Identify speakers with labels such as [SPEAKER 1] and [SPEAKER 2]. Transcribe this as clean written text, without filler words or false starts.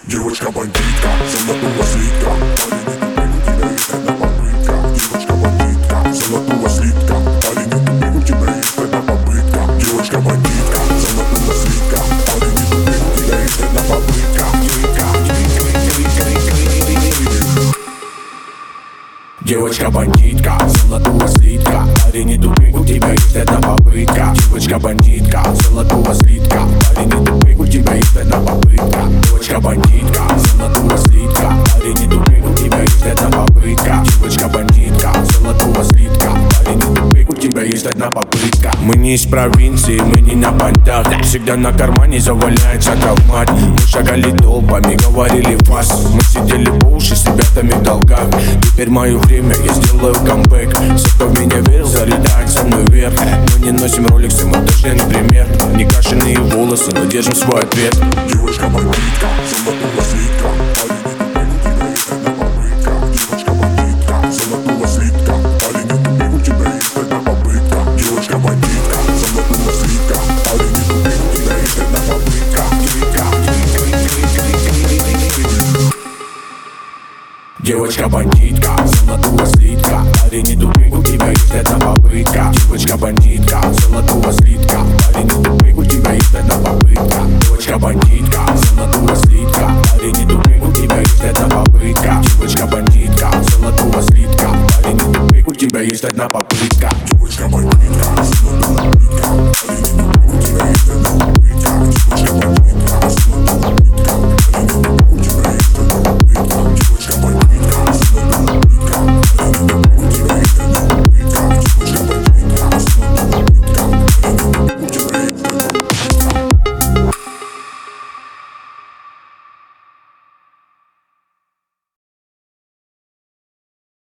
[SPEAKER 1] Девочка-бандитка, золотого слитка. Парень, не тупик, у тебя есть одна попытка. Девочка-бандитка, золотого слитка. Парень, не тупик, у тебя есть одна попытка. Девочка-бандитка, золотого слитка. Парень, не тупик, у тебя есть одна попытка.
[SPEAKER 2] Девочка-бандитка, золотого слитка. Парень, не тупик, у тебя есть одна попытка. Девочка-бандитка, золотого слитка. Парень, не тупик, у тебя есть одна попытка. Девочка-бандитка, золотого слитка. Парень, не тупик, у тебя есть одна попытка. Девочка-бандитка, золотого слитка. Парень, не тупик, у тебя есть одна попытка. Мы не из провинции, мы не на понтах. Всегда на кармане заваляется травмат. Мы шагали толпами, говорили фас. Мы сидели по уши с ребятами в долгах. Теперь мое время, я сделаю камбэк. Все, кто в меня верил, залетает со мной вверх. Мы не носим роликсы, мы точно не пример. Не крашеные волосы, но держим свой ответ.
[SPEAKER 1] Девочка-бандитка, золотого слитка. Парень, не тупик, у тебя есть одна попытка. Девочка-бандитка, золотого слитка. Парень, не тупик, у тебя есть одна попытка.
[SPEAKER 2] Девочка-бандитка, золотого слитка. Парень, не тупик, у тебя есть одна попытка. Девочка-бандитка, золотого слитка. Парень, не тупик, у тебя есть одна попытка. Девочка-бандитка, золотого слитка. Парень, не тупик, у тебя есть одна попытка. Девочка-бандитка, золотого слитка. Парень, не тупик, у тебя есть одна попытка.